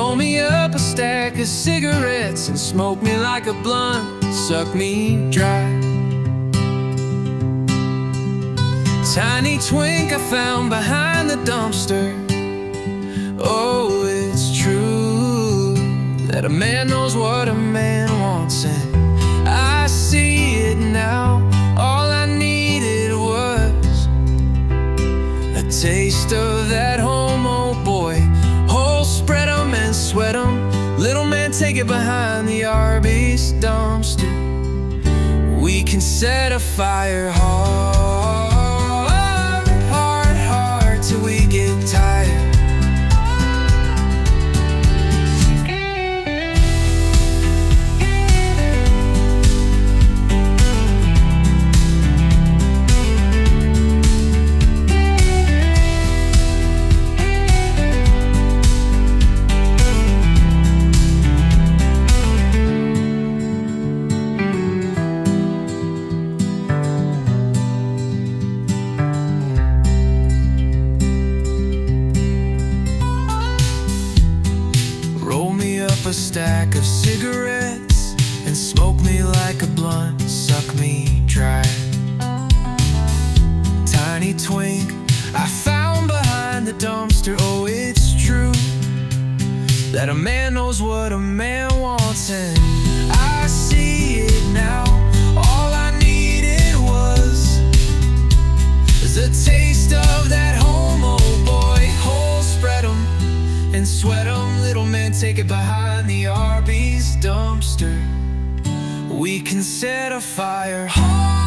Roll me up a stack of cigarettes and smoke me like a blunt, suck me dry. Tiny twink I found behind the dumpster. Oh, it's true that a man knows what a man wants, and I see it now. All I needed was a taste of that home, oh boy. Whole spread 'em and sweat 'em. Little man, take it behind the Arby's dumpster. We can set a fire hard, hard, hard till we get tired. A stack of cigarettes and smoke me like a blunt, suck me dry. Tiny twink I found behind the dumpster. Oh, it's true that a man knows what a man wants, and I see it now. All I needed was a taste of that home, oh boy. Whole spread 'em and sweat 'em. Little man, take it behind the Arby's dumpster. We can set a fire hard.